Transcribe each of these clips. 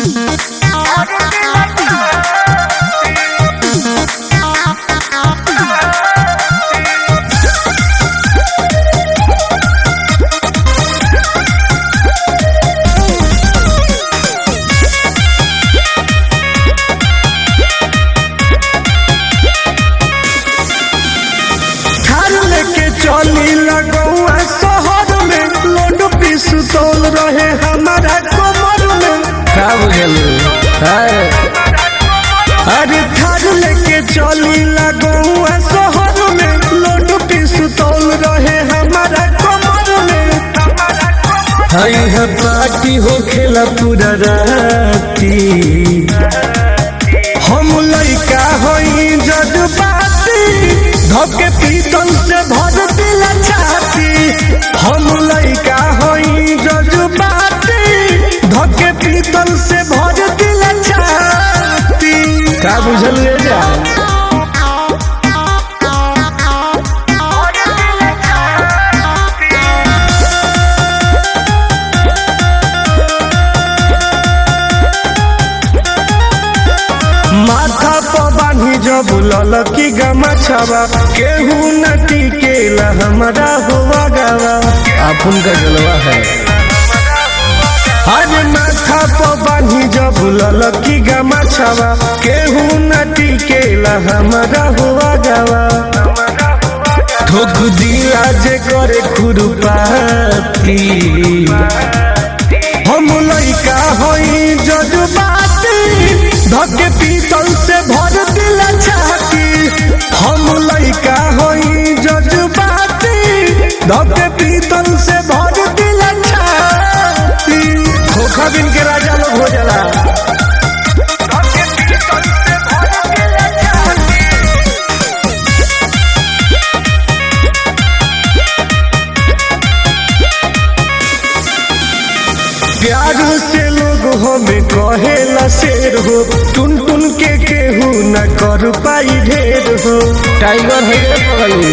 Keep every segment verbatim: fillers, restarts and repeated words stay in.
चली लगौआ शहर में लोड पिस्तौल रहे हमारा कमर में। का बुझलू अरे थार लेके चली लगौआ शहर में लोड पिस्तौल रहे हमारा कमर में। हई है पार्टी हो खेला पूरा राती, हम लइका हई जज्बाती धके पीतल से भर दिला छाती। हम लइका हई जज्बाती धके पीतल से भर दिला छाती। का बुझल ले जा माथा पर बांधी जब ललकी गमछवा केहू न टिकेला हमारा हुआ गवा। अपन का जलवा है। अरे माथा पर बांधी जब ललकी गमछवा केहू न टिकेला हमारा हुआ गवा। ठोक दिया जे करे खुरपाती, हम लइका हई जज्बाती धके पीतल से भर दिला छाती। हम लइका हई जज्बाती धके पीतल से भर दिला छाती। खोखा बिन के राजा लोग हो जाला। प्यार से लोग हमें कहेला शेर हो, टुन टुन के केहू न कर पाई ढेर हो। टाइगर है रे पगली।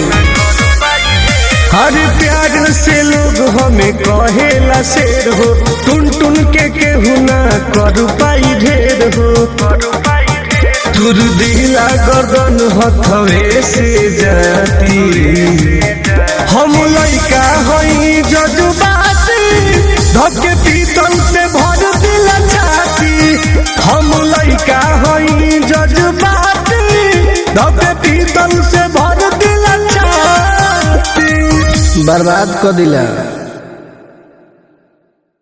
हर प्यार से लोग हमें कहेला शेर हो, टुन टुन के केहू न कर पाई ढेर हो। तुर दिला गर्दन हथवे से जाती, हम लइका हई जज्बाती धके पीतल से भर दिला छाती। हम लइका हई जज्बाती धके पीतल से भर दिला छाती। बर्बाद कर दिला।